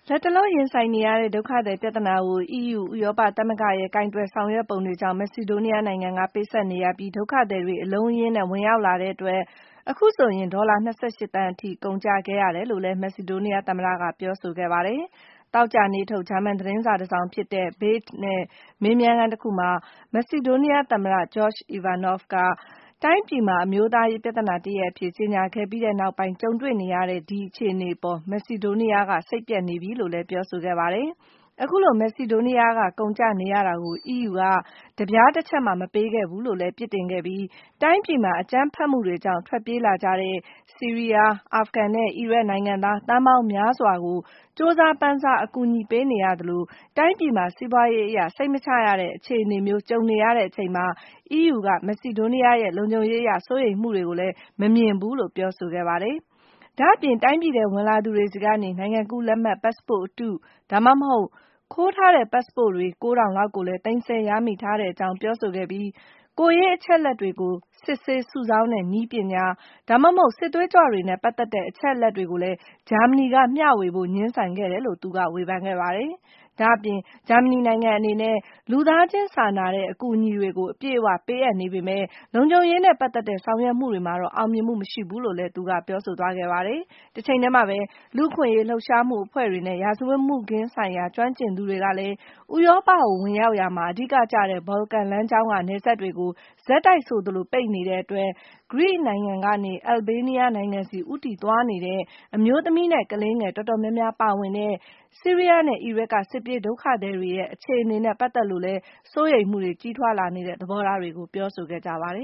လက်တလောရင်ဆိုင်နေရတဲ့ဒုက္ခသည်ပြဿနာကို EU ဥရောပသမဂ္ဂရဲ့ကိုင်တွယ်ဆောင်ရွက်ပုံတွေကြောင့် မက်ဆီဒိုးနီးယားနိုင်ငံကပေးဆပ်နေရပြီး ဒုက္ခသည်တွေအလုံးအရင်းနဲ့ဝင်ရောက်လာတဲ့အတွက် အခုဆိုရင် ဒေါ်လာ 28 သန်းအထိကုန်ကျခဲ့ရတယ်လို့လည်း မက်ဆီဒိုးနီးယားသမ္မတကပြောဆိုခဲ့ပါတယ်။ သောကြာနေ့ထုတ် ဂျာမန်သတင်းစာတစောင်ဖြစ်တဲ့ Bild နဲ့မေးမြန်းခန်းတခုမှာ မက်ဆီဒိုးနီးယားသမ္မတ Gjorge Ivanov က တိုင်းပြည်မှာ အမျိုးသားရေးပြဿနာတရပ်အဖြစ်ကြေညာခဲ့ပြီးနောက်ပိုင်း ကြုံတွေ့နေရတဲ့ ဒီအခြေအနေအပေါ် မက်ဆီဒိုးနီးယားက စိတ်ပျက်နေပြီလို့လည်း ပြောဆိုခဲ့ပါတယ်။ အခုလို မက်ဆီဒိုးနီးယားက ကုန်ကျနေရတာကို EU က တပြားတချက်မှမပေးခဲ့ဘူးလို့လည်း ပြစ်တင်ခဲ့ပြီး တိုင်းပြည်မှာ အကြမ်းဖက်မှုတွေကြောင့် ထွက်ပြေးလာကြတဲ့ ဆီးရီးယား၊ အာဖဂန်နဲ့ အီရတ်နိုင်ငံသား သန်းပေါင်းများစွာကို ကြိုးစားပမ်းစားအကူအညီပေးနေရသလို တိုင်းပြည်မှာ စီးပွားရေးအရ စိတ်မချရတဲ့အခြေအနေမျိုးကြုံနေရချိန်မှာ EU က မက်ဆီဒိုးနီးယားရဲ့လုံခြုံရေးအရစိုးရိမ်မှုတွေကိုလည်း မမြင်ဘူးလို့ပြောဆိုခဲ့ပါတယ်။ ဒါ့အပြင် တိုင်းပြည်ထဲဝင်လာသူတွေဆီကနေ နိုင်ငံကူးလက်မှတ်၊ ပတ်စ်ပို့အတု ဒါမှမဟုတ် ခိုးထားတဲ့ပတ်စ်ပို့တွေ 9,000 လောက်ကိုလည်း သိမ်းဆည်းရမိထားကြောင်းပြောဆိုခဲ့ပြီး ကိုယ်ရေးအချက်အလက်တွေကို စစ်ဆေးစုဆောင်းတဲ့နည်းပညာ ဒါမှမဟုတ် စစ်သွေးကြွတွေနဲ့ပတ်သက်တဲ့အချက်အလက်တွေကိုလည်း ဂျာမနီကမျှဝေဖို့ငြင်းဆန်ခဲ့တယ်လို့ သူကဝေဖန်ခဲ့ပါတယ်။ ဒါ့အပြင် ဂျာမနီနိုင်ငံအနေနဲ့ လူသားချင်းစာနာတဲ့အကူအညီတွေကို အပြည့်အဝပေးအပ်နေပေမဲ့ လုံခြုံရေးနဲ့ပတ်သက်တဲ့ဆောင်ရွက်မှုတွေမှာတော့ အောင်မြင်မှုမရှိဘူးလို့လည်း သူကပြောဆိုသွားခဲ့ပါတယ်။ တချိန်တည်းမှာပဲ လူ့အခွင့်အရေးလှုပ်ရှားမှုအဖွဲ့တွေနဲ့ ရာဇဝတ်မှုခင်းဆိုင်ရာကျွမ်းကျင်သူတွေကလည်း ဥရောပကိုဝင်ရောက်ရာမှာ အဓိကကျတဲ့ ဘော်လကန်လမ်းကြောင်းက နယ်စပ်တွေကို ဆက်တိုက်ဆိုသလိုပိတ်နေတဲ့အတွက် ဂရိနိုင်ငံကနေ အယ်လ်ဘေးနီးယားနိုင်ငံဆီဦးတည်သွားနေတဲ့ အမျိုးသမီးနဲ့ကလေးငယ်တော်တော်များများပါဝင်တဲ့ ဆီးရီးယားနဲ့ အီရတ်က စစ်ပြေးဒုက္ခသည်တွေရဲ့အခြေအနေနဲ့ပတ်သက်လို့လည်း စိုးရိမ်မှုတွေကြီးထွားလာနေတဲ့သဘောထားတွေကို ပြောဆိုခဲ့ကြပါတယ